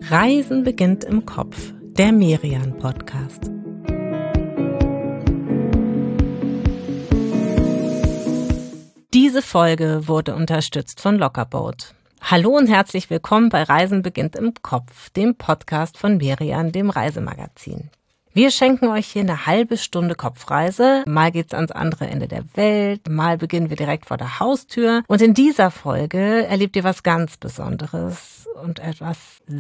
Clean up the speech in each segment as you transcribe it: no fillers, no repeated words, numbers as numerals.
Reisen beginnt im Kopf, der Merian-Podcast. Diese Folge wurde unterstützt von Lockerboat. Hallo und herzlich willkommen bei Reisen beginnt im Kopf, dem Podcast von Merian, dem Reisemagazin. Wir schenken euch hier eine halbe Stunde Kopfreise. Mal geht's ans andere Ende der Welt, mal beginnen wir direkt vor der Haustür. Und in dieser Folge erlebt ihr was ganz Besonderes und etwas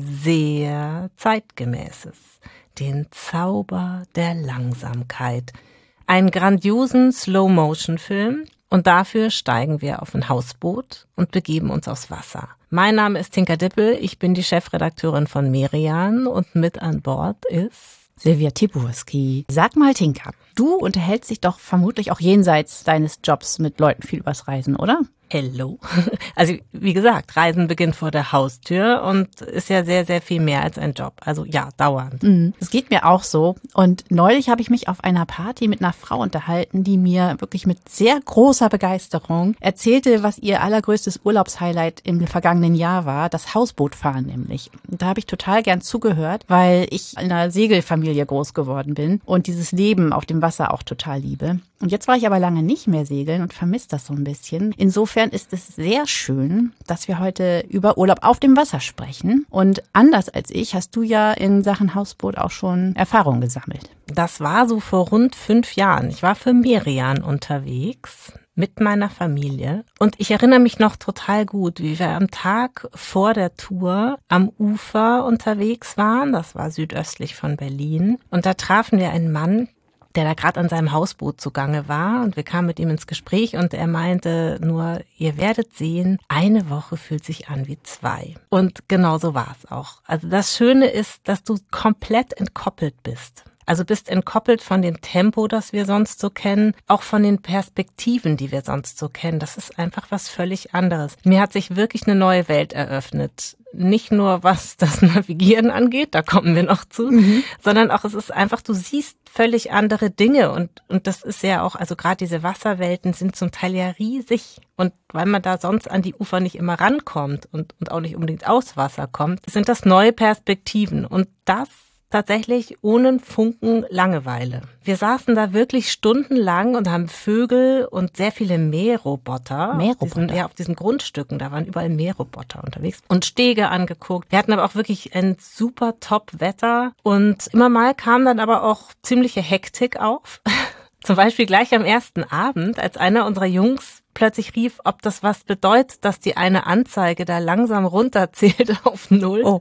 sehr Zeitgemäßes. Den Zauber der Langsamkeit. Einen grandiosen Slow-Motion-Film. Und dafür steigen wir auf ein Hausboot und begeben uns aufs Wasser. Mein Name ist Tinka Dippel, ich bin die Chefredakteurin von Merian und mit an Bord ist Silvia Tiburski. Sag mal, Tinka, du unterhältst dich doch vermutlich auch jenseits deines Jobs mit Leuten viel übers Reisen, oder? Hello. Also wie gesagt, Reisen beginnt vor der Haustür und ist ja sehr, sehr viel mehr als ein Job. Also ja, dauernd. Es geht mir auch so. Und neulich habe ich mich auf einer Party mit einer Frau unterhalten, die mir wirklich mit sehr großer Begeisterung erzählte, was ihr allergrößtes Urlaubshighlight im vergangenen Jahr war, das Hausbootfahren nämlich. Da habe ich total gern zugehört, weil ich in einer Segelfamilie groß geworden bin und dieses Leben auf dem Wasser auch total liebe. Und jetzt war ich aber lange nicht mehr segeln und vermisse das so ein bisschen. Insofern ist es sehr schön, dass wir heute über Urlaub auf dem Wasser sprechen. Und anders als ich hast du ja in Sachen Hausboot auch schon Erfahrung gesammelt. Das war so vor rund 5 Jahren. Ich war für Merian unterwegs mit meiner Familie. Und ich erinnere mich noch total gut, wie wir am Tag vor der Tour am Ufer unterwegs waren. Das war südöstlich von Berlin. Und da trafen wir einen Mann, der da gerade an seinem Hausboot zugange war, und wir kamen mit ihm ins Gespräch und er meinte nur, ihr werdet sehen, eine Woche fühlt sich an wie 2. Und genau so war es auch. Also das Schöne ist, dass du komplett entkoppelt bist. Also bist entkoppelt von dem Tempo, das wir sonst so kennen, auch von den Perspektiven, die wir sonst so kennen. Das ist einfach was völlig anderes. Mir hat sich wirklich eine neue Welt eröffnet. Nicht nur was das Navigieren angeht, da kommen wir noch zu, sondern auch es ist einfach, du siehst völlig andere Dinge und das ist ja auch, also gerade diese Wasserwelten sind zum Teil ja riesig und weil man da sonst an die Ufer nicht immer rankommt und auch nicht unbedingt aus Wasser kommt, sind das neue Perspektiven und das tatsächlich ohne einen Funken Langeweile. Wir saßen da wirklich stundenlang und haben Vögel und sehr viele Mähroboter. Ja, auf diesen Grundstücken, da waren überall Mähroboter unterwegs und Stege angeguckt. Wir hatten aber auch wirklich ein super Top-Wetter und immer mal kam dann aber auch ziemliche Hektik auf. Zum Beispiel gleich am ersten Abend, als einer unserer Jungs plötzlich rief, ob das was bedeutet, dass die eine Anzeige da langsam runterzählt auf 0. Oh.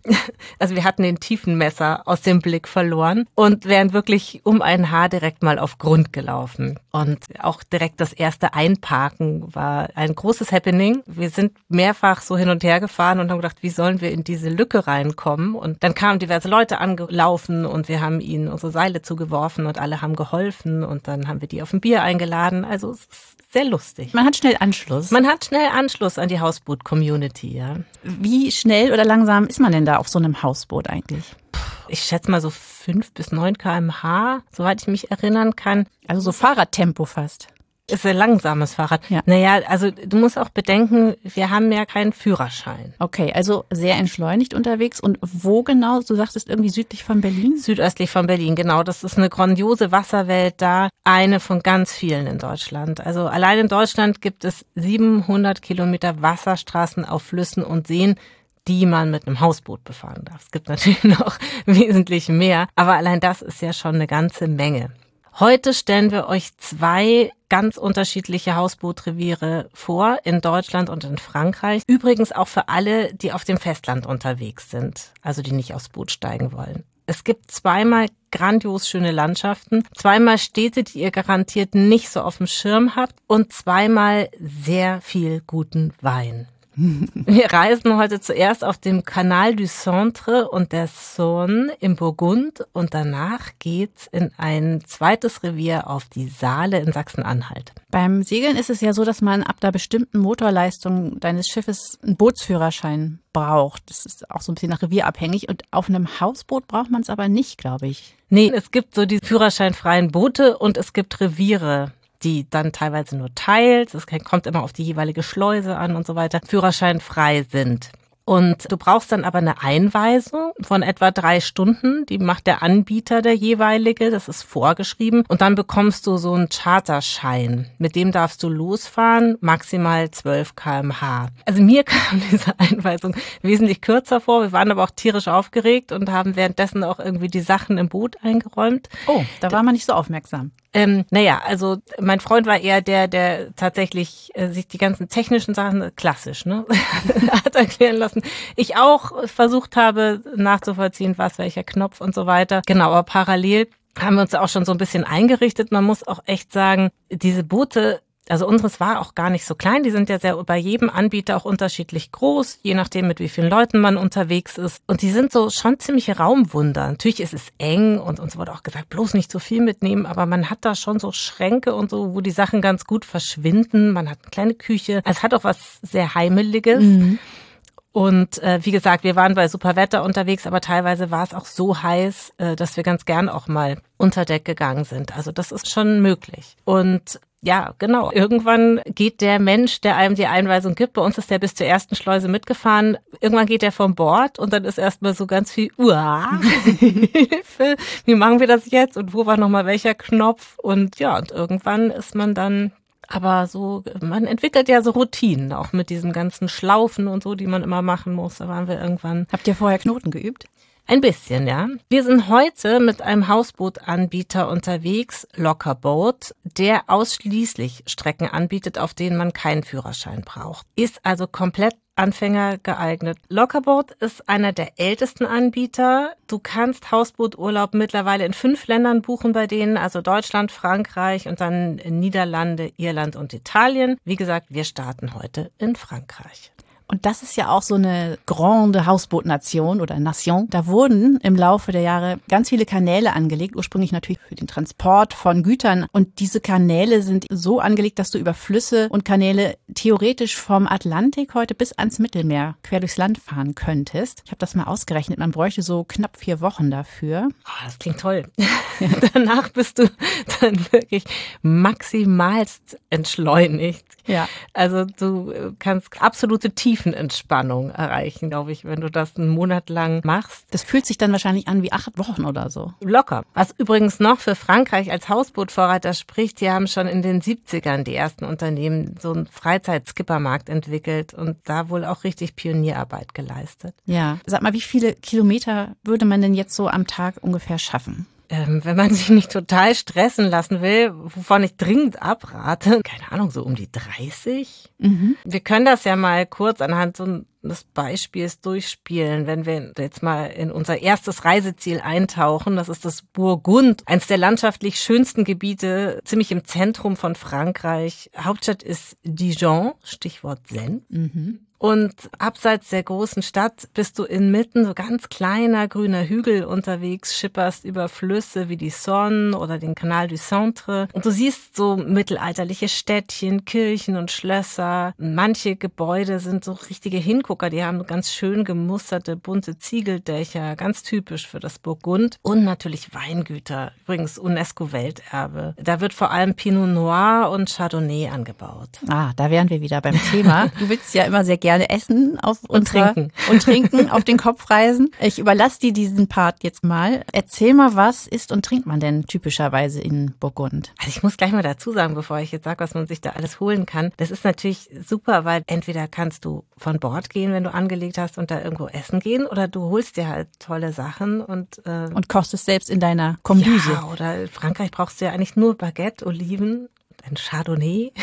Also wir hatten den Tiefenmesser aus dem Blick verloren und wären wirklich um ein Haar direkt mal auf Grund gelaufen. Und auch direkt das erste Einparken war ein großes Happening. Wir sind mehrfach so hin und her gefahren und haben gedacht, wie sollen wir in diese Lücke reinkommen? Und dann kamen diverse Leute angelaufen und wir haben ihnen unsere Seile zugeworfen und alle haben geholfen und dann haben wir die auf ein Bier eingeladen. Also es ist sehr lustig. Man hat schnell Anschluss. Man hat schnell Anschluss an die Hausboot-Community, ja. Wie schnell oder langsam ist man denn da auf so einem Hausboot eigentlich? Ich schätze mal so 5 bis 9 km/h, soweit ich mich erinnern kann. Also so Fahrradtempo fast. Ist ein langsames Fahrrad. Ja. Naja, also du musst auch bedenken, wir haben ja keinen Führerschein. Okay, also sehr entschleunigt unterwegs. Und wo genau? Du sagtest irgendwie südlich von Berlin? Südöstlich von Berlin, genau. Das ist eine grandiose Wasserwelt da. Eine von ganz vielen in Deutschland. Also allein in Deutschland gibt es 700 Kilometer Wasserstraßen auf Flüssen und Seen, die man mit einem Hausboot befahren darf. Es gibt natürlich noch wesentlich mehr, aber allein das ist ja schon eine ganze Menge. Heute stellen wir euch 2 ganz unterschiedliche Hausbootreviere vor, in Deutschland und in Frankreich. Übrigens auch für alle, die auf dem Festland unterwegs sind, also die nicht aufs Boot steigen wollen. Es gibt 2-mal grandios schöne Landschaften, 2-mal Städte, die ihr garantiert nicht so auf dem Schirm habt und 2-mal sehr viel guten Wein. Wir reisen heute zuerst auf dem Canal du Centre und der Saône im Burgund und danach geht's in ein zweites Revier auf die Saale in Sachsen-Anhalt. Beim Segeln ist es ja so, dass man ab der bestimmten Motorleistung deines Schiffes einen Bootsführerschein braucht. Das ist auch so ein bisschen nach Revier abhängig und auf einem Hausboot braucht man es aber nicht, glaube ich. Nee, es gibt so die führerscheinfreien Boote und es gibt Reviere, die dann teilweise nur teils, es kommt immer auf die jeweilige Schleuse an und so weiter, führerscheinfrei sind. Und du brauchst dann aber eine Einweisung von etwa 3 Stunden. Die macht der Anbieter, der jeweilige. Das ist vorgeschrieben. Und dann bekommst du so einen Charterschein. Mit dem darfst du losfahren, maximal 12 km/h. Also mir kam diese Einweisung wesentlich kürzer vor. Wir waren aber auch tierisch aufgeregt und haben währenddessen auch irgendwie die Sachen im Boot eingeräumt. Oh, da war man nicht so aufmerksam. Also mein Freund war eher der tatsächlich sich die ganzen technischen Sachen, klassisch, ne, hat erklären lassen. Ich auch versucht habe nachzuvollziehen, welcher Knopf und so weiter. Genau, aber parallel haben wir uns auch schon so ein bisschen eingerichtet. Man muss auch echt sagen, diese Boote, also unseres war auch gar nicht so klein. Die sind ja bei jedem Anbieter auch unterschiedlich groß, je nachdem, mit wie vielen Leuten man unterwegs ist. Und die sind so schon ziemliche Raumwunder. Natürlich ist es eng und uns wurde auch gesagt, bloß nicht so viel mitnehmen. Aber man hat da schon so Schränke und so, wo die Sachen ganz gut verschwinden. Man hat eine kleine Küche. Also es hat auch was sehr Heimeliges. Mhm. Und wie gesagt, wir waren bei super Wetter unterwegs, aber teilweise war es auch so heiß, dass wir ganz gern auch mal unter Deck gegangen sind. Also das ist schon möglich. Und ja, genau. Irgendwann geht der Mensch, der einem die Einweisung gibt, bei uns ist der bis zur ersten Schleuse mitgefahren, irgendwann geht der vom Bord und dann ist erstmal so ganz viel Hilfe, wie machen wir das jetzt und wo war nochmal welcher Knopf und ja, und irgendwann ist man dann aber so, man entwickelt ja so Routinen, auch mit diesen ganzen Schlaufen und so, die man immer machen muss. Da waren wir irgendwann. Habt ihr vorher Knoten geübt? Ein bisschen, ja. Wir sind heute mit einem Hausbootanbieter unterwegs, Lockerboat, der ausschließlich Strecken anbietet, auf denen man keinen Führerschein braucht. Ist also komplett Anfänger geeignet. Lockerboat ist einer der ältesten Anbieter. Du kannst Hausbooturlaub mittlerweile in 5 Ländern buchen bei denen, also Deutschland, Frankreich und dann Niederlande, Irland und Italien. Wie gesagt, wir starten heute in Frankreich. Und das ist ja auch so eine grande Hausbootnation oder Nation. Da wurden im Laufe der Jahre ganz viele Kanäle angelegt, ursprünglich natürlich für den Transport von Gütern. Und diese Kanäle sind so angelegt, dass du über Flüsse und Kanäle theoretisch vom Atlantik heute bis ans Mittelmeer quer durchs Land fahren könntest. Ich habe das mal ausgerechnet, man bräuchte so knapp 4 Wochen dafür. Oh, das klingt toll. Danach bist du dann wirklich maximalst entschleunigt. Ja. Also du kannst absolute Tiefenentspannung erreichen, glaube ich, wenn du das einen Monat lang machst. Das fühlt sich dann wahrscheinlich an wie 8 Wochen oder so. Locker. Was übrigens noch für Frankreich als Hausbootvorreiter spricht, die haben schon in den 70ern die ersten Unternehmen so einen Freizeitskippermarkt entwickelt und da wohl auch richtig Pionierarbeit geleistet. Ja. Sag mal, wie viele Kilometer würde man denn jetzt so am Tag ungefähr schaffen? Wenn man sich nicht total stressen lassen will, wovon ich dringend abrate, keine Ahnung, so um die 30. Mhm. Wir können das ja mal kurz anhand so des Beispiels durchspielen, wenn wir jetzt mal in unser erstes Reiseziel eintauchen. Das ist das Burgund, eines der landschaftlich schönsten Gebiete, ziemlich im Zentrum von Frankreich. Hauptstadt ist Dijon, Stichwort Zen. Mhm. Und abseits der großen Stadt bist du inmitten so ganz kleiner grüner Hügel unterwegs, schipperst über Flüsse wie die Saône oder den Canal du Centre. Und du siehst so mittelalterliche Städtchen, Kirchen und Schlösser. Manche Gebäude sind so richtige Hingucker, die haben ganz schön gemusterte, bunte Ziegeldächer, ganz typisch für das Burgund. Und natürlich Weingüter, übrigens UNESCO-Welterbe. Da wird vor allem Pinot Noir und Chardonnay angebaut. Ah, da wären wir wieder beim Thema. Du willst ja immer sehr gerne essen auf und trinken auf den Kopfreisen. Ich überlasse dir diesen Part jetzt mal. Erzähl mal, was isst und trinkt man denn typischerweise in Burgund? Also ich muss gleich mal dazu sagen, bevor ich jetzt sage, was man sich da alles holen kann. Das ist natürlich super, weil entweder kannst du von Bord gehen, wenn du angelegt hast und da irgendwo essen gehen, oder du holst dir halt tolle Sachen und kochst es selbst in deiner Kombüse. Ja, oder in Frankreich brauchst du ja eigentlich nur Baguette, Oliven, ein Chardonnay.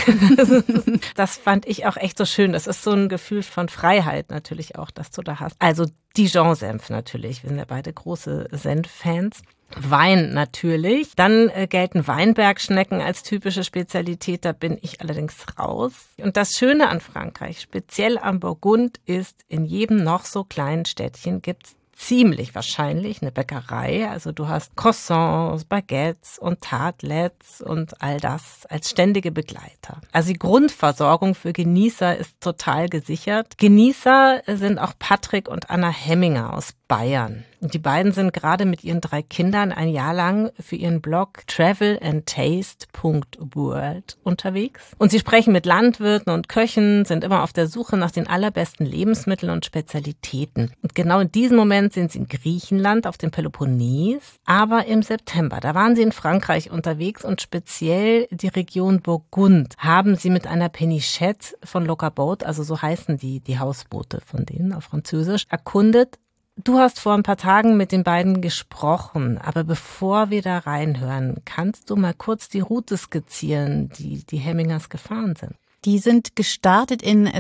Das fand ich auch echt so schön. Das ist so ein Gefühl von Freiheit natürlich auch, dass du da hast. Also Dijon-Senf natürlich. Wir sind ja beide große Senf-Fans. Wein natürlich. Dann gelten Weinbergschnecken als typische Spezialität. Da bin ich allerdings raus. Und das Schöne an Frankreich, speziell am Burgund, ist, in jedem noch so kleinen Städtchen gibt's ziemlich wahrscheinlich eine Bäckerei. Also du hast Croissants, Baguettes und Tartlets und all das als ständige Begleiter. Also die Grundversorgung für Genießer ist total gesichert. Genießer sind auch Patrick und Anna Hemminger aus Bayern. Und die beiden sind gerade mit ihren 3 Kindern ein Jahr lang für ihren Blog travelandtaste.world unterwegs. Und sie sprechen mit Landwirten und Köchen, sind immer auf der Suche nach den allerbesten Lebensmitteln und Spezialitäten. Und genau in diesem Moment sind sie in Griechenland auf dem Peloponnes, aber im September. Da waren sie in Frankreich unterwegs und speziell die Region Burgund haben sie mit einer Penichette von Locaboat, also so heißen die Hausboote von denen auf Französisch, erkundet. Du hast vor ein paar Tagen mit den beiden gesprochen, aber bevor wir da reinhören, kannst du mal kurz die Route skizzieren, die Hemmingers gefahren sind? Die sind gestartet in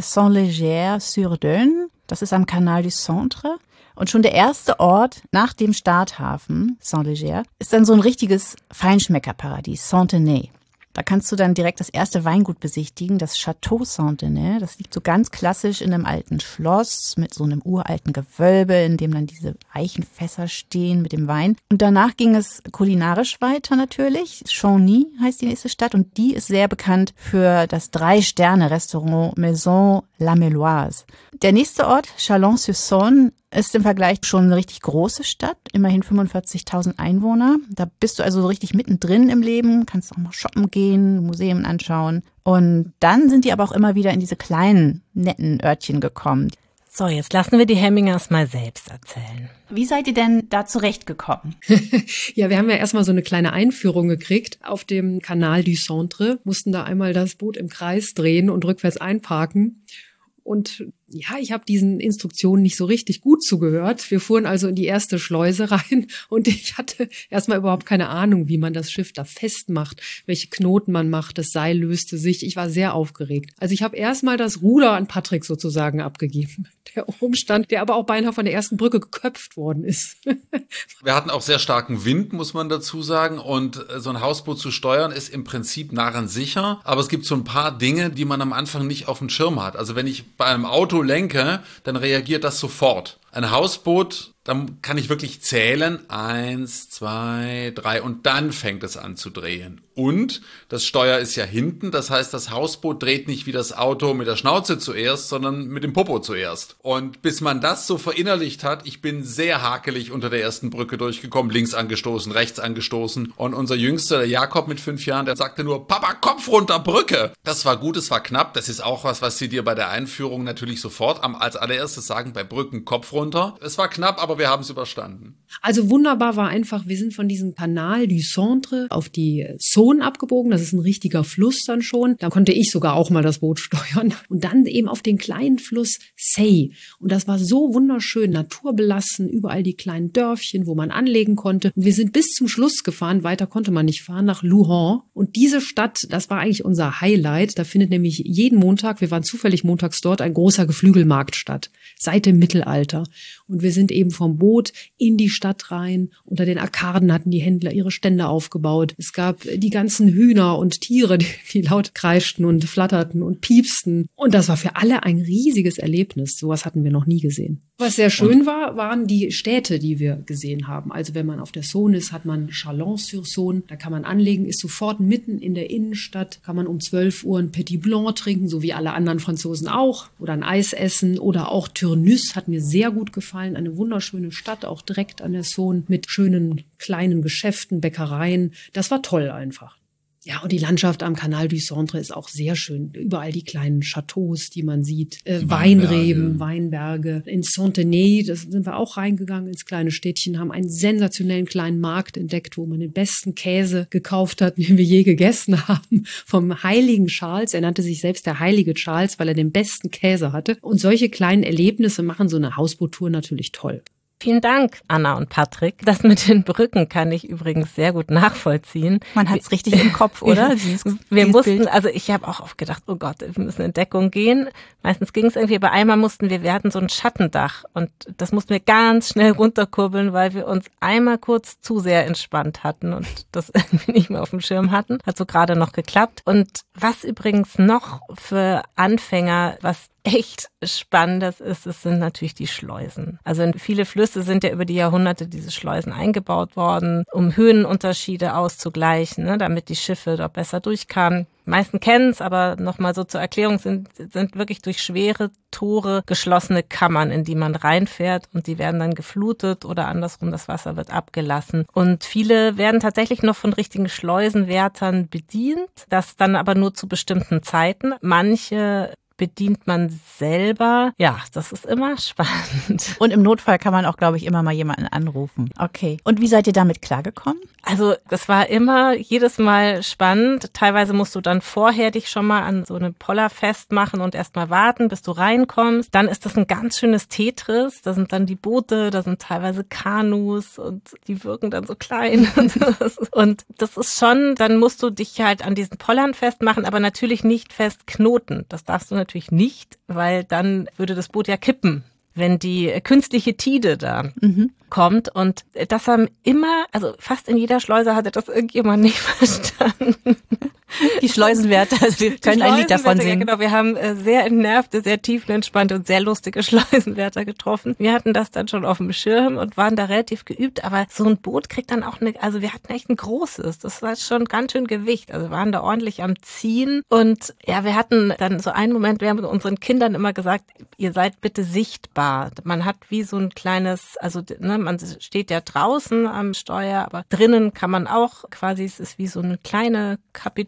Saint-Léger-sur-Dône, das ist am Canal du Centre. Und schon der erste Ort nach dem Starthafen, Saint-Léger, ist dann so ein richtiges Feinschmeckerparadies, Saint-Denis. Da kannst du dann direkt das erste Weingut besichtigen, das Château Saint-Denis. Das liegt so ganz klassisch in einem alten Schloss mit so einem uralten Gewölbe, in dem dann diese Eichenfässer stehen mit dem Wein. Und danach ging es kulinarisch weiter natürlich. Chagny heißt die nächste Stadt und die ist sehr bekannt für das 3-Sterne-Restaurant Maison La Méloise. Der nächste Ort, Chalon-sur-Saône, ist im Vergleich schon eine richtig große Stadt, immerhin 45.000 Einwohner. Da bist du also so richtig mittendrin im Leben, kannst auch mal shoppen gehen, Museen anschauen. Und dann sind die aber auch immer wieder in diese kleinen, netten Örtchen gekommen. So, jetzt lassen wir die Hemmingers mal selbst erzählen. Wie seid ihr denn da zurechtgekommen? Ja, wir haben ja erstmal so eine kleine Einführung gekriegt auf dem Canal du Centre, mussten da einmal das Boot im Kreis drehen und rückwärts einparken. Und ja, ich habe diesen Instruktionen nicht so richtig gut zugehört. Wir fuhren also in die erste Schleuse rein und ich hatte erstmal überhaupt keine Ahnung, wie man das Schiff da festmacht, welche Knoten man macht. Das Seil löste sich. Ich war sehr aufgeregt. Also ich habe erstmal das Ruder an Patrick sozusagen abgegeben, der oben stand, der aber auch beinahe von der ersten Brücke geköpft worden ist. Wir hatten auch sehr starken Wind, muss man dazu sagen. Und so ein Hausboot zu steuern ist im Prinzip narrensicher. Aber es gibt so ein paar Dinge, die man am Anfang nicht auf dem Schirm hat. Also wenn ich bei einem Auto lenke, dann reagiert das sofort. Ein Hausboot, dann kann ich wirklich zählen, 1, 2, 3 und dann fängt es an zu drehen. Und das Steuer ist ja hinten, das heißt, das Hausboot dreht nicht wie das Auto mit der Schnauze zuerst, sondern mit dem Popo zuerst. Und bis man das so verinnerlicht hat, ich bin sehr hakelig unter der ersten Brücke durchgekommen, links angestoßen, rechts angestoßen. Und unser Jüngster, der Jakob mit 5 Jahren, der sagte nur, Papa, Kopf runter, Brücke. Das war gut, es war knapp, das ist auch was sie dir bei der Einführung natürlich sofort als allererstes sagen, bei Brücken Kopf runter. Es war knapp, aber wir haben es überstanden. Also wunderbar war einfach, wir sind von diesem Canal du Centre auf die Saône abgebogen. Das ist ein richtiger Fluss dann schon. Da konnte ich sogar auch mal das Boot steuern. Und dann eben auf den kleinen Fluss Seille. Und das war so wunderschön, naturbelassen, überall die kleinen Dörfchen, wo man anlegen konnte. Und wir sind bis zum Schluss gefahren, weiter konnte man nicht fahren, nach Luhan. Und diese Stadt, das war eigentlich unser Highlight. Da findet nämlich jeden Montag, wir waren zufällig montags dort, ein großer Geflügelmarkt statt. Seit dem Mittelalter. Und wir sind eben vom Boot in die Stadt rein. Unter den Arkaden hatten die Händler ihre Stände aufgebaut. Es gab die ganzen Hühner und Tiere, die laut kreischten und flatterten und piepsten. Und das war für alle ein riesiges Erlebnis. Sowas hatten wir noch nie gesehen. Was sehr schön war, waren die Städte, die wir gesehen haben. Also wenn man auf der Saône ist, hat man Chalon-sur-Saône. Da kann man anlegen, ist sofort mitten in der Innenstadt. Kann man um 12 Uhr ein Petit Blanc trinken, so wie alle anderen Franzosen auch. Oder ein Eis essen. Oder auch Tournus hat mir sehr gut gefallen. Eine wunderschöne Stadt, auch direkt an der Saône mit schönen kleinen Geschäften, Bäckereien. Das war toll einfach. Ja, und die Landschaft am Canal du Centre ist auch sehr schön. Überall die kleinen Chateaus, die man sieht. Weinreben, Weinberge. In Saint-Denis, das sind wir auch reingegangen ins kleine Städtchen, haben einen sensationellen kleinen Markt entdeckt, wo man den besten Käse gekauft hat, den wir je gegessen haben. Vom heiligen Charles. Er nannte sich selbst der heilige Charles, weil er den besten Käse hatte. Und solche kleinen Erlebnisse machen so eine Hausboottour natürlich toll. Vielen Dank, Anna und Patrick. Das mit den Brücken kann ich übrigens sehr gut nachvollziehen. Man hat es richtig im Kopf, oder? Wir mussten, also ich habe auch oft gedacht, oh Gott, wir müssen in Deckung gehen. Meistens ging es irgendwie, aber einmal wir hatten so ein Schattendach und das mussten wir ganz schnell runterkurbeln, weil wir uns einmal kurz zu sehr entspannt hatten und das irgendwie nicht mehr auf dem Schirm hatten. Hat so gerade noch geklappt. Und was übrigens noch für Anfänger, was echt Spannendes ist, es sind natürlich die Schleusen. Also in viele Flüsse sind ja über die Jahrhunderte diese Schleusen eingebaut worden, um Höhenunterschiede auszugleichen, ne, damit die Schiffe dort besser durchkamen. Die meisten kennen es, aber nochmal so zur Erklärung sind wirklich durch schwere Tore geschlossene Kammern, in die man reinfährt und die werden dann geflutet oder andersrum, das Wasser wird abgelassen. Und viele werden tatsächlich noch von richtigen Schleusenwärtern bedient, das dann aber nur zu bestimmten Zeiten. Manche bedient man selber. Ja, das ist immer spannend. Und im Notfall kann man auch, glaube ich, immer mal jemanden anrufen. Okay. Und wie seid ihr damit klargekommen? Also das war immer jedes Mal spannend. Teilweise musst du dann vorher dich schon mal an so eine Poller festmachen und erst mal warten, bis du reinkommst. Dann ist das ein ganz schönes Tetris. Da sind dann die Boote, da sind teilweise Kanus und die wirken dann so klein. Und das ist schon, dann musst du dich halt an diesen Pollern festmachen, aber natürlich nicht festknoten. Das darfst du natürlich nicht, weil dann würde das Boot ja kippen, wenn die künstliche Tide da kommt. Und das haben immer, also fast in jeder Schleuse hatte das irgendjemand nicht verstanden. Die Schleusenwärter, also wir können ein Lied davon singen. Ja, genau, wir haben sehr entnervte, sehr tiefenentspannte und sehr lustige Schleusenwärter getroffen. Wir hatten das dann schon auf dem Schirm und waren da relativ geübt, aber so ein Boot kriegt dann auch also wir hatten echt ein großes, das war schon ganz schön Gewicht, also wir waren da ordentlich am Ziehen und ja, wir hatten dann so einen Moment, wir haben unseren Kindern immer gesagt, ihr seid bitte sichtbar. Man hat wie so ein kleines, also ne, man steht ja draußen am Steuer, aber drinnen kann man auch quasi, es ist wie so eine kleine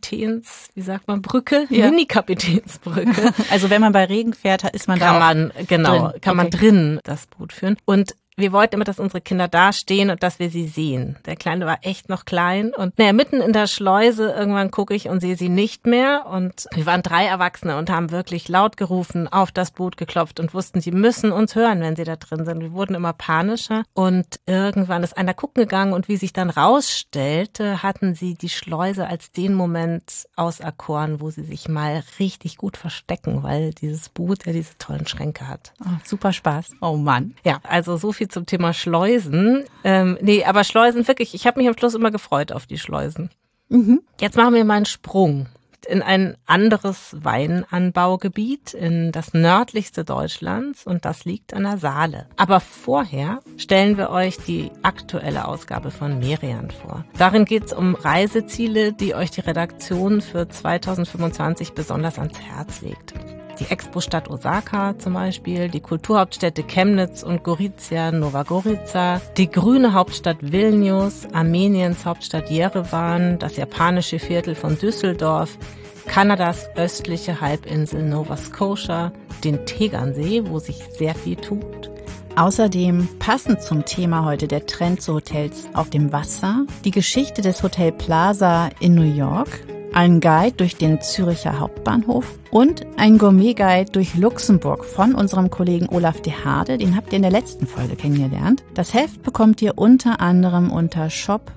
wie sagt man, Brücke? Ja. Mini-Kapitänsbrücke. Also wenn man bei Regen fährt, ist man da kann man drin das Boot führen. Und wir wollten immer, dass unsere Kinder da stehen und dass wir sie sehen. Der Kleine war echt noch klein und mitten in der Schleuse irgendwann gucke ich und sehe sie nicht mehr und wir waren 3 Erwachsene und haben wirklich laut gerufen, auf das Boot geklopft und wussten, sie müssen uns hören, wenn sie da drin sind. Wir wurden immer panischer und irgendwann ist einer gucken gegangen und wie sich dann rausstellte, hatten sie die Schleuse als den Moment auserkoren, wo sie sich mal richtig gut verstecken, weil dieses Boot ja diese tollen Schränke hat. Oh, super Spaß. Oh Mann. Ja, also so viel zum Thema Schleusen. Aber Schleusen wirklich, ich habe mich am Schluss immer gefreut auf die Schleusen. Jetzt machen wir mal einen Sprung in ein anderes Weinanbaugebiet, in das nördlichste Deutschlands und das liegt an der Saale. Aber vorher stellen wir euch die aktuelle Ausgabe von Merian vor. Darin geht es um Reiseziele, die euch die Redaktion für 2025 besonders ans Herz legt. Die Expo-Stadt Osaka zum Beispiel, die Kulturhauptstädte Chemnitz und Gorizia, Nova Gorica, die grüne Hauptstadt Vilnius, Armeniens Hauptstadt Jerewan, das japanische Viertel von Düsseldorf, Kanadas östliche Halbinsel Nova Scotia, den Tegernsee, wo sich sehr viel tut. Außerdem passend zum Thema heute der Trend zu Hotels auf dem Wasser, die Geschichte des Hotel Plaza in New York, ein Guide durch den Züricher Hauptbahnhof und ein Gourmet-Guide durch Luxemburg von unserem Kollegen Olaf de Harde. Den habt ihr in der letzten Folge kennengelernt. Das Heft bekommt ihr unter anderem unter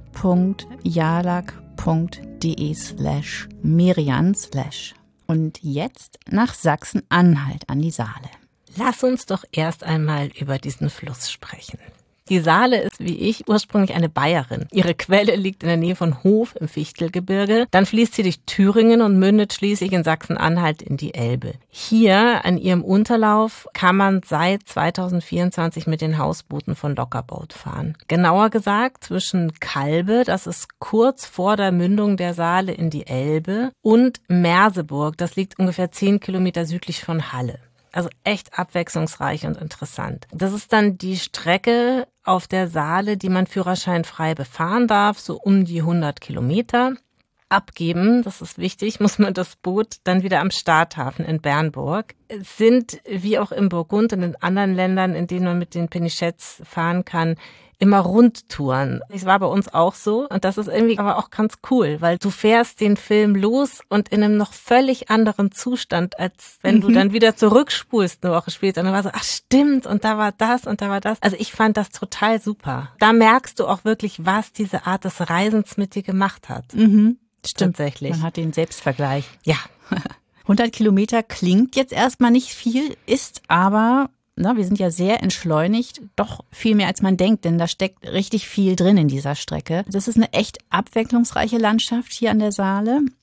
shop.jalak.de/Merian/. Und jetzt nach Sachsen-Anhalt an die Saale. Lass uns doch erst einmal über diesen Fluss sprechen. Die Saale ist, wie ich, ursprünglich eine Bayerin. Ihre Quelle liegt in der Nähe von Hof im Fichtelgebirge. Dann fließt sie durch Thüringen und mündet schließlich in Sachsen-Anhalt in die Elbe. Hier an ihrem Unterlauf kann man seit 2024 mit den Hausbooten von Lockerboat fahren. Genauer gesagt zwischen Kalbe, das ist kurz vor der Mündung der Saale in die Elbe, und Merseburg, das liegt ungefähr 10 Kilometer südlich von Halle. Also echt abwechslungsreich und interessant. Das ist dann die Strecke auf der Saale, die man führerscheinfrei befahren darf, so um die 100 Kilometer. Abgeben, das ist wichtig, muss man das Boot dann wieder am Starthafen in Bernburg. Es sind, wie auch im Burgund und in anderen Ländern, in denen man mit den Penichets fahren kann, immer Rundtouren. Das war bei uns auch so und das ist irgendwie aber auch ganz cool, weil du fährst den Film los und in einem noch völlig anderen Zustand, als wenn du dann wieder zurückspulst eine Woche später und dann war so, ach stimmt, und da war das und da war das. Also ich fand das total super. Da merkst du auch wirklich, was diese Art des Reisens mit dir gemacht hat. Stimmt. Tatsächlich. Man hat den Selbstvergleich. Ja. 100 Kilometer klingt jetzt erstmal nicht viel, ist aber, wir sind ja sehr entschleunigt, doch viel mehr als man denkt, denn da steckt richtig viel drin in dieser Strecke. Das ist eine echt abwechslungsreiche Landschaft hier an der Saale.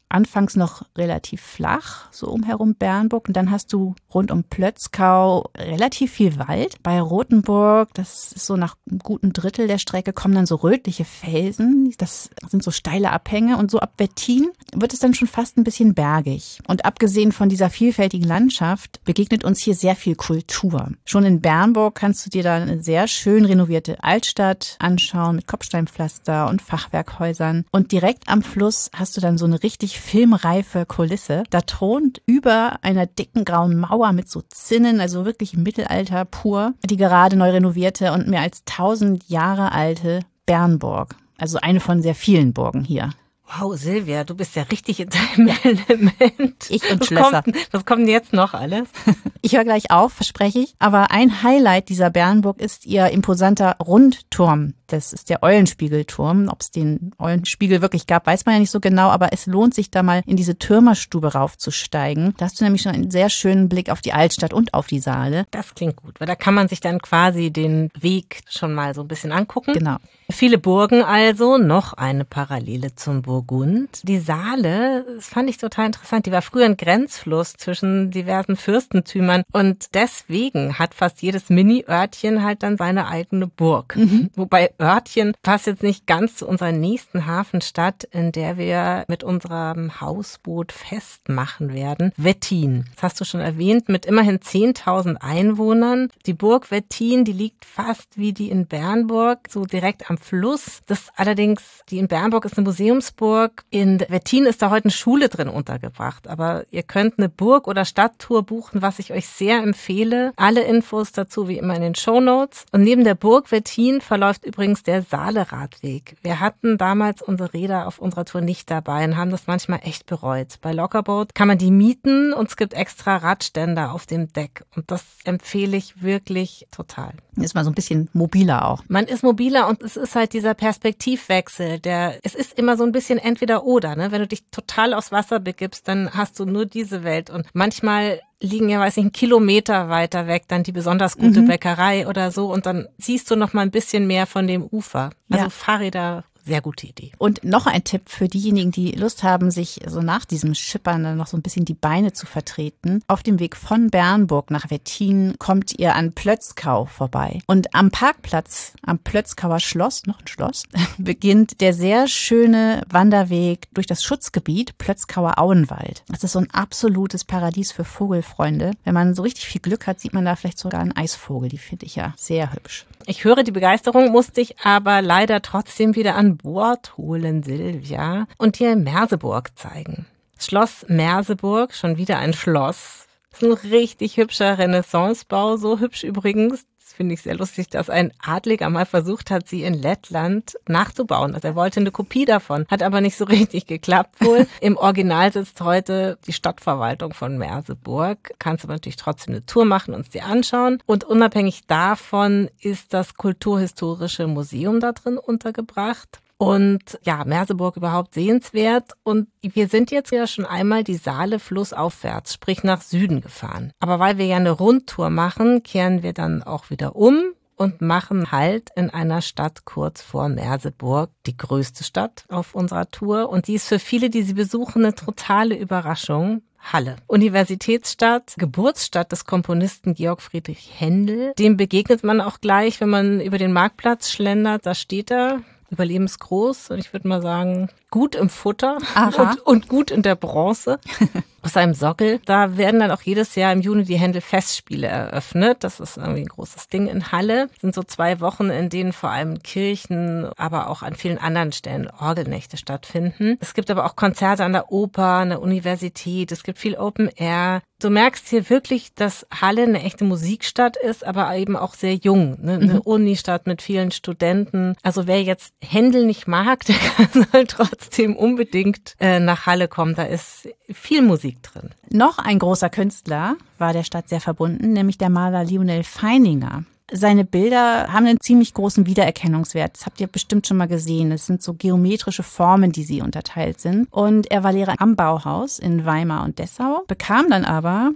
anfangs noch relativ flach, so umherum Bernburg. Und dann hast du rund um Plötzkau relativ viel Wald. Bei Rothenburg, das ist so nach einem guten Drittel der Strecke, kommen dann so rötliche Felsen. Das sind so steile Abhänge. Und so ab Wettin wird es dann schon fast ein bisschen bergig. Und abgesehen von dieser vielfältigen Landschaft begegnet uns hier sehr viel Kultur. Schon in Bernburg kannst du dir da eine sehr schön renovierte Altstadt anschauen mit Kopfsteinpflaster und Fachwerkhäusern. Und direkt am Fluss hast du dann so eine richtig filmreife Kulisse. Da thront über einer dicken grauen Mauer mit so Zinnen, also wirklich Mittelalter pur, die gerade neu renovierte und mehr als 1000 Jahre alte Bernburg. Also eine von sehr vielen Burgen hier. Wow, Silvia, du bist ja richtig in deinem Element. Ich und Schlösser. Was kommt denn jetzt noch alles? Ich höre gleich auf, verspreche ich. Aber ein Highlight dieser Bernburg ist ihr imposanter Rundturm. Das ist der Eulenspiegelturm. Ob es den Eulenspiegel wirklich gab, weiß man ja nicht so genau. Aber es lohnt sich da mal in diese Türmerstube raufzusteigen. Da hast du nämlich schon einen sehr schönen Blick auf die Altstadt und auf die Saale. Das klingt gut, weil da kann man sich dann quasi den Weg schon mal so ein bisschen angucken. Genau. Viele Burgen also, noch eine Parallele zum Burgund. Die Saale, das fand ich total interessant, die war früher ein Grenzfluss zwischen diversen Fürstentümern und deswegen hat fast jedes Mini-Örtchen halt dann seine eigene Burg. Wobei Örtchen passt jetzt nicht ganz zu unserer nächsten Hafenstadt, in der wir mit unserem Hausboot festmachen werden, Wettin. Das hast du schon erwähnt, mit immerhin 10.000 Einwohnern. Die Burg Wettin, die liegt fast wie die in Bernburg, so direkt am Fluss. Das allerdings, die in Bernburg ist eine Museumsburg. In Wettin ist da heute eine Schule drin untergebracht. Aber ihr könnt eine Burg- oder Stadttour buchen, was ich euch sehr empfehle. Alle Infos dazu wie immer in den Shownotes. Und neben der Burg Wettin verläuft übrigens der Saale-Radweg. Wir hatten damals unsere Räder auf unserer Tour nicht dabei und haben das manchmal echt bereut. Bei Lockerboat kann man die mieten und es gibt extra Radständer auf dem Deck. Und das empfehle ich wirklich total. Ist mal so ein bisschen mobiler auch. Man ist mobiler und es ist halt dieser Perspektivwechsel, es ist immer so ein bisschen entweder oder, ne? Wenn du dich total aufs Wasser begibst, dann hast du nur diese Welt und manchmal liegen ja, weiß ich, 1 Kilometer weiter weg dann die besonders gute Bäckerei oder so und dann siehst du noch mal ein bisschen mehr von dem Ufer. Also ja. Fahrräder, sehr gute Idee. Und noch ein Tipp für diejenigen, die Lust haben, sich so nach diesem Schippern dann noch so ein bisschen die Beine zu vertreten. Auf dem Weg von Bernburg nach Wettin kommt ihr an Plötzkau vorbei. Und am Parkplatz, am Plötzkauer Schloss, noch ein Schloss, beginnt der sehr schöne Wanderweg durch das Schutzgebiet Plötzkauer Auenwald. Das ist so ein absolutes Paradies für Vogelfreunde. Wenn man so richtig viel Glück hat, sieht man da vielleicht sogar einen Eisvogel. Die finde ich ja sehr hübsch. Ich höre die Begeisterung, musste ich aber leider trotzdem wieder an Bord holen, Silvia, und dir Merseburg zeigen. Schloss Merseburg, schon wieder ein Schloss. Das ist ein richtig hübscher Renaissancebau, so hübsch übrigens. Das finde ich sehr lustig, dass ein Adliger mal versucht hat, sie in Lettland nachzubauen. Also er wollte eine Kopie davon, hat aber nicht so richtig geklappt wohl. Im Original sitzt heute die Stadtverwaltung von Merseburg. Kannst aber natürlich trotzdem eine Tour machen und es dir anschauen. Und unabhängig davon ist das Kulturhistorische Museum da drin untergebracht. Und ja, Merseburg überhaupt sehenswert. Und wir sind jetzt ja schon einmal die Saale flussaufwärts, sprich nach Süden gefahren. Aber weil wir ja eine Rundtour machen, kehren wir dann auch wieder um und machen Halt in einer Stadt kurz vor Merseburg, die größte Stadt auf unserer Tour. Und die ist für viele, die sie besuchen, eine totale Überraschung. Halle. Universitätsstadt, Geburtsstadt des Komponisten Georg Friedrich Händel. Dem begegnet man auch gleich, wenn man über den Marktplatz schlendert. Da steht er, überlebensgroß und ich würde mal sagen, gut im Futter und gut in der Bronze. Aus seinem Sockel. Da werden dann auch jedes Jahr im Juni die Händel-Festspiele eröffnet. Das ist irgendwie ein großes Ding in Halle. Das sind so 2 Wochen, in denen vor allem Kirchen, aber auch an vielen anderen Stellen Orgelnächte stattfinden. Es gibt aber auch Konzerte an der Oper, an der Universität. Es gibt viel Open Air. Du merkst hier wirklich, dass Halle eine echte Musikstadt ist, aber eben auch sehr jung. Eine Unistadt mit vielen Studenten. Also wer jetzt Händel nicht mag, der soll trotzdem unbedingt nach Halle kommen. Da ist viel Musik drin. Noch ein großer Künstler war der Stadt sehr verbunden, nämlich der Maler Lyonel Feininger. Seine Bilder haben einen ziemlich großen Wiedererkennungswert. Das habt ihr bestimmt schon mal gesehen. Es sind so geometrische Formen, die sie unterteilt sind. Und er war Lehrer am Bauhaus in Weimar und Dessau, bekam dann aber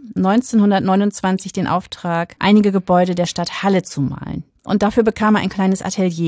1929 den Auftrag, einige Gebäude der Stadt Halle zu malen. Und dafür bekam er ein kleines Atelier.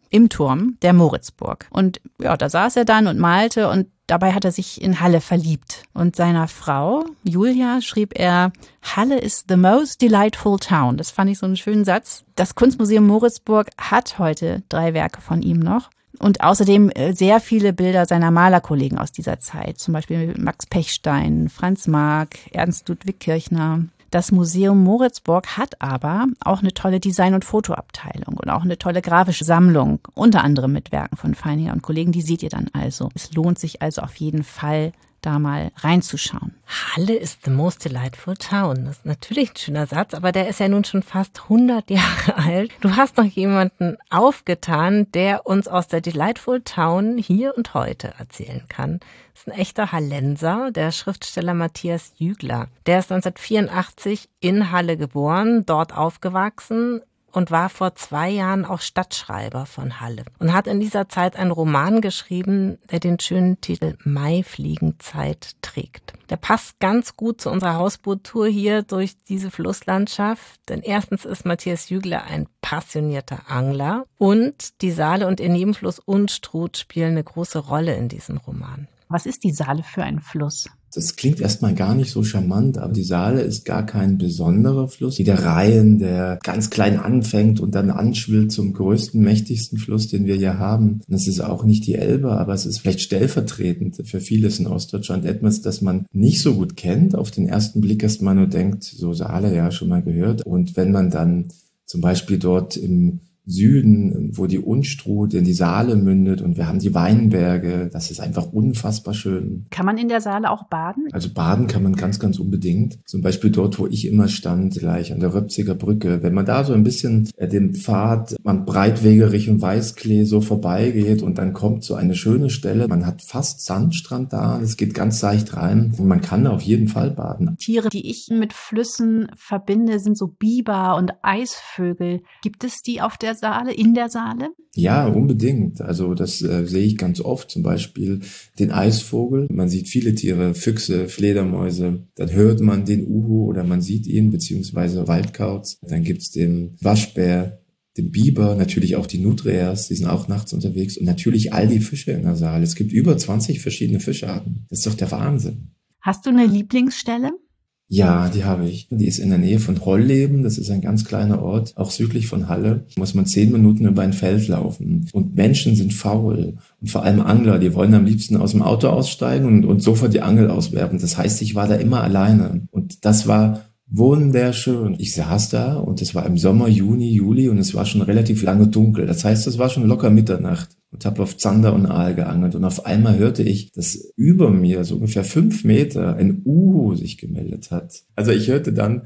im Turm der Moritzburg. Und ja, da saß er dann und malte und dabei hat er sich in Halle verliebt. Und seiner Frau, Julia, schrieb er, Halle is the most delightful town. Das fand ich so einen schönen Satz. Das Kunstmuseum Moritzburg hat heute 3 Werke von ihm noch. Und außerdem sehr viele Bilder seiner Malerkollegen aus dieser Zeit. Zum Beispiel Max Pechstein, Franz Marc, Ernst Ludwig Kirchner. Das Museum Moritzburg hat aber auch eine tolle Design- und Fotoabteilung und auch eine tolle grafische Sammlung, unter anderem mit Werken von Feininger und Kollegen. Die seht ihr dann also. Es lohnt sich also auf jeden Fall, da mal reinzuschauen. Halle is the most delightful town. Das ist natürlich ein schöner Satz, aber der ist ja nun schon fast 100 Jahre alt. Du hast noch jemanden aufgetan, der uns aus der Delightful Town hier und heute erzählen kann. Das ist ein echter Hallenser, der Schriftsteller Matthias Jügler. Der ist 1984 in Halle geboren, dort aufgewachsen und war vor 2 Jahren auch Stadtschreiber von Halle und hat in dieser Zeit einen Roman geschrieben, der den schönen Titel Maifliegenzeit trägt. Der passt ganz gut zu unserer Hausboottour hier durch diese Flusslandschaft, denn erstens ist Matthias Jügler ein passionierter Angler und die Saale und ihr Nebenfluss Unstrut spielen eine große Rolle in diesem Roman. Was ist die Saale für ein Fluss? Das klingt erstmal gar nicht so charmant, aber die Saale ist gar kein besonderer Fluss, wie der Rhein, der ganz klein anfängt und dann anschwillt zum größten, mächtigsten Fluss, den wir hier haben. Und es ist auch nicht die Elbe, aber es ist vielleicht stellvertretend für vieles in Ostdeutschland etwas, das man nicht so gut kennt. Auf den ersten Blick erstmal nur denkt, so Saale, ja, schon mal gehört. Und wenn man dann zum Beispiel dort im Süden, wo die Unstrut in die Saale mündet und wir haben die Weinberge. Das ist einfach unfassbar schön. Kann man in der Saale auch baden? Also baden kann man ganz, ganz unbedingt. Zum Beispiel dort, wo ich immer stand, gleich an der Röpziger Brücke. Wenn man da so ein bisschen den Pfad am Breitwegerich und Weißklee so vorbeigeht und dann kommt so eine schöne Stelle. Man hat fast Sandstrand da. Es geht ganz leicht rein und man kann da auf jeden Fall baden. Tiere, die ich mit Flüssen verbinde, sind so Biber und Eisvögel. Gibt es die auf der Saale, in der Saale? Ja, unbedingt. Also das sehe ich ganz oft. Zum Beispiel den Eisvogel. Man sieht viele Tiere, Füchse, Fledermäuse. Dann hört man den Uhu oder man sieht ihn, beziehungsweise Waldkauz. Dann gibt's den Waschbär, den Biber, natürlich auch die Nutrias, die sind auch nachts unterwegs. Und natürlich all die Fische in der Saale. Es gibt über 20 verschiedene Fischarten. Das ist doch der Wahnsinn. Hast du eine Lieblingsstelle? Ja, die habe ich. Die ist in der Nähe von Holleben. Das ist ein ganz kleiner Ort, auch südlich von Halle. Muss man 10 Minuten über ein Feld laufen. Und Menschen sind faul. Und vor allem Angler, die wollen am liebsten aus dem Auto aussteigen und sofort die Angel auswerfen. Das heißt, ich war da immer alleine. Und das war wunderschön. Ich saß da und es war im Sommer, Juni, Juli und es war schon relativ lange dunkel. Das heißt, es war schon locker Mitternacht und habe auf Zander und Aal geangelt und auf einmal hörte ich, dass über mir so ungefähr 5 Meter ein Uhu sich gemeldet hat. Also ich hörte dann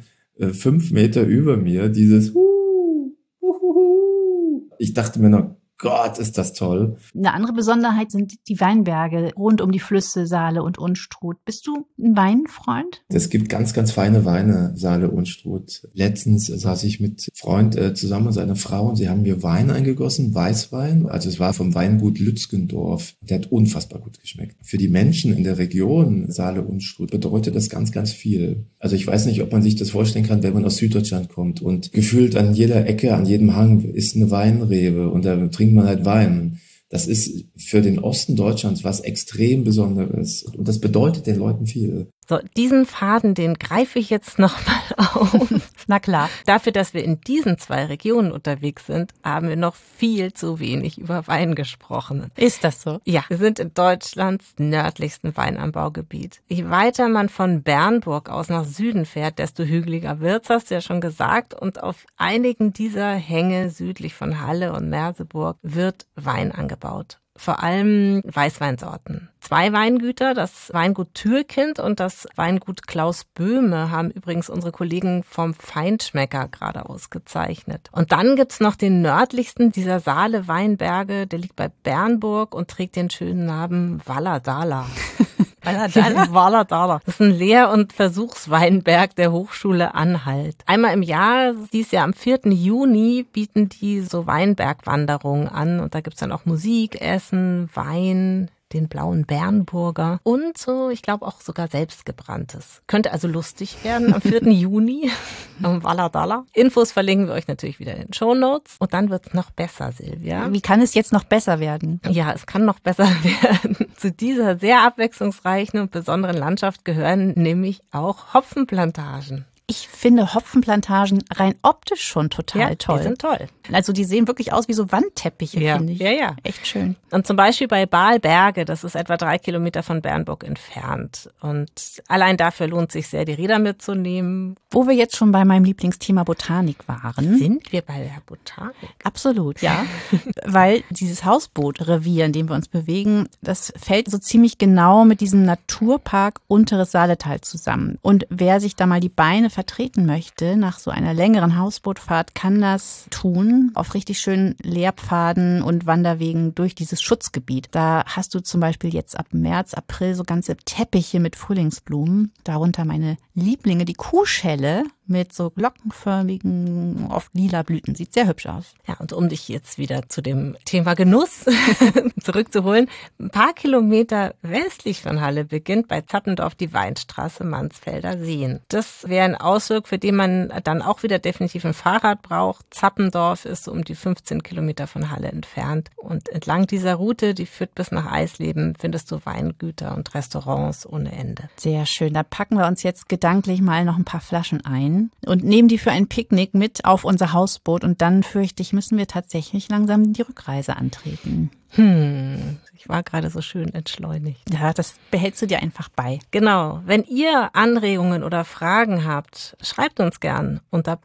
5 Meter über mir dieses Uhu. Ich dachte mir noch, Gott, ist das toll. Eine andere Besonderheit sind die Weinberge rund um die Flüsse Saale und Unstrut. Bist du ein Weinfreund? Es gibt ganz, ganz feine Weine, Saale, Unstrut. Letztens saß ich mit Freund zusammen und seiner Frau und sie haben mir Wein eingegossen, Weißwein. Also es war vom Weingut Lützgendorf. Der hat unfassbar gut geschmeckt. Für die Menschen in der Region Saale, Unstrut bedeutet das ganz, ganz viel. Also ich weiß nicht, ob man sich das vorstellen kann, wenn man aus Süddeutschland kommt und gefühlt an jeder Ecke, an jedem Hang ist eine Weinrebe und da trinkt man halt Wein. Das ist für den Osten Deutschlands was extrem Besonderes. Und das bedeutet den Leuten viel. So, diesen Faden, den greife ich jetzt nochmal auf. Na klar. Dafür, dass wir in diesen 2 Regionen unterwegs sind, haben wir noch viel zu wenig über Wein gesprochen. Ist das so? Ja, wir sind in Deutschlands nördlichsten Weinanbaugebiet. Je weiter man von Bernburg aus nach Süden fährt, desto hügeliger wird's, hast du ja schon gesagt. Und auf einigen dieser Hänge südlich von Halle und Merseburg wird Wein angebaut. Vor allem Weißweinsorten. 2 Weingüter, das Weingut Türkind und das Weingut Klaus Böhme, haben übrigens unsere Kollegen vom Feinschmecker gerade ausgezeichnet. Und dann gibt's noch den nördlichsten dieser Saale-Weinberge, der liegt bei Bernburg und trägt den schönen Namen Walladala. Walladala. Das ist ein Lehr- und Versuchsweinberg der Hochschule Anhalt. Einmal im Jahr, dieses Jahr am 4. Juni, bieten die so Weinbergwanderungen an und da gibt's dann auch Musik, Essen, Wein. den blauen Bernburger und so, ich glaube auch sogar selbstgebranntes. Könnte also lustig werden am 4. Juni am Walladalla. Infos verlinken wir euch natürlich wieder in den Shownotes. Und dann wird's noch besser, Silvia. Wie kann es jetzt noch besser werden? Ja, es kann noch besser werden. Zu dieser sehr abwechslungsreichen und besonderen Landschaft gehören nämlich auch Hopfenplantagen. Ich finde Hopfenplantagen rein optisch schon total toll. Die sind toll. Also die sehen wirklich aus wie so Wandteppiche, finde ich. Ja. Echt schön. Und zum Beispiel bei Baalberge, das ist etwa 3 Kilometer von Bernburg entfernt. Und allein dafür lohnt sich sehr, die Räder mitzunehmen. Wo wir jetzt schon bei meinem Lieblingsthema Botanik waren. Sind wir bei der Botanik? Absolut, ja. Weil dieses Hausbootrevier, in dem wir uns bewegen, das fällt so ziemlich genau mit diesem Naturpark Unteres Saaletal zusammen. Und wer sich da mal die Beine vertreten möchte nach so einer längeren Hausbootfahrt, kann das tun auf richtig schönen Lehrpfaden und Wanderwegen durch dieses Schutzgebiet. Da hast du zum Beispiel jetzt ab März, April so ganze Teppiche mit Frühlingsblumen. Darunter meine Lieblinge, die Kuhschelle mit so glockenförmigen, oft lila Blüten. Sieht sehr hübsch aus. Ja, und um dich jetzt wieder zu dem Thema Genuss zurückzuholen, ein paar Kilometer westlich von Halle beginnt bei Zappendorf die Weinstraße Mansfelder Seen. Das wäre ein Ausflug, für den man dann auch wieder definitiv ein Fahrrad braucht. Zappendorf ist so um die 15 Kilometer von Halle entfernt. Und entlang dieser Route, die führt bis nach Eisleben, findest du Weingüter und Restaurants ohne Ende. Sehr schön. Da packen wir uns jetzt gedanklich mal noch ein paar Flaschen ein und nehmen die für ein Picknick mit auf unser Hausboot. Und dann, fürchte ich, müssen wir tatsächlich langsam die Rückreise antreten. Ich war gerade so schön entschleunigt. Ja, das behältst du dir einfach bei. Genau. Wenn ihr Anregungen oder Fragen habt, schreibt uns gern unter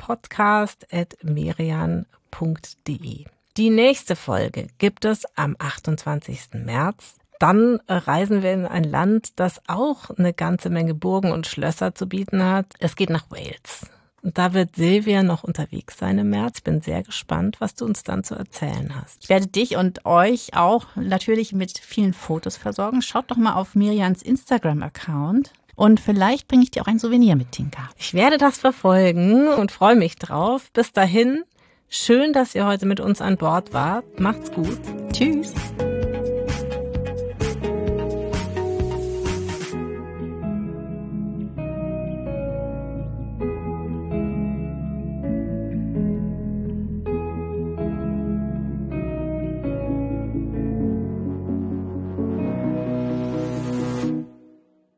podcast@merian.de. Die nächste Folge gibt es am 28. März. Dann reisen wir in ein Land, das auch eine ganze Menge Burgen und Schlösser zu bieten hat. Es geht nach Wales. Und da wird Silvia noch unterwegs sein im März. Ich bin sehr gespannt, was du uns dann zu erzählen hast. Ich werde dich und euch auch natürlich mit vielen Fotos versorgen. Schaut doch mal auf Merians Instagram-Account. Und vielleicht bringe ich dir auch ein Souvenir mit, Tinka. Ich werde das verfolgen und freue mich drauf. Bis dahin, schön, dass ihr heute mit uns an Bord wart. Macht's gut. Tschüss.